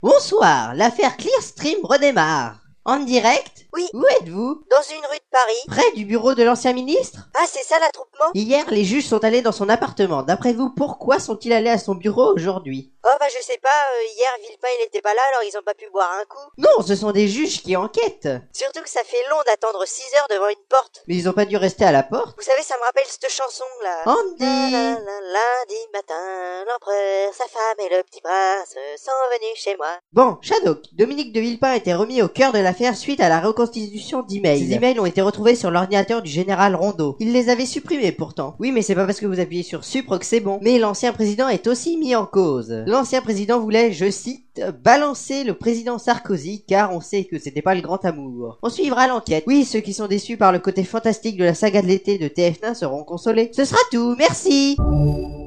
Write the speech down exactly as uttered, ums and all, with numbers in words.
Bonsoir, l'affaire Clearstream redémarre. En direct? Oui. Où êtes-vous? Dans une rue de Paris. Près du bureau de l'ancien ministre? Ah, c'est ça l'attroupement? Hier, les juges sont allés dans son appartement. D'après vous, pourquoi sont-ils allés à son bureau aujourd'hui? Oh bah je sais pas, euh, hier Villepin il était pas là alors ils ont pas pu boire un coup. Non, ce sont des juges qui enquêtent. Surtout que ça fait long d'attendre six heures devant une porte. Mais ils ont pas dû rester à la porte. Vous savez, ça me rappelle cette chanson là. Andy. La, la, la, lundi matin, l'empereur, sa femme et le petit prince sont venus chez moi. Bon, Shadok, Dominique de Villepin a été remis au cœur de l'affaire suite à la reconstitution d'emails. Ces emails ont été retrouvés sur l'ordinateur du général Rondeau. Il les avait supprimés pourtant. Oui, mais c'est pas parce que vous appuyez sur Supre que c'est bon. Mais l'ancien président est aussi mis en cause. L'ancien président voulait, je cite, balancer le président Sarkozy car on sait que c'était pas le grand amour. On suivra l'enquête. Oui, ceux qui sont déçus par le côté fantastique de la saga de l'été de T F un seront consolés. Ce sera tout, merci.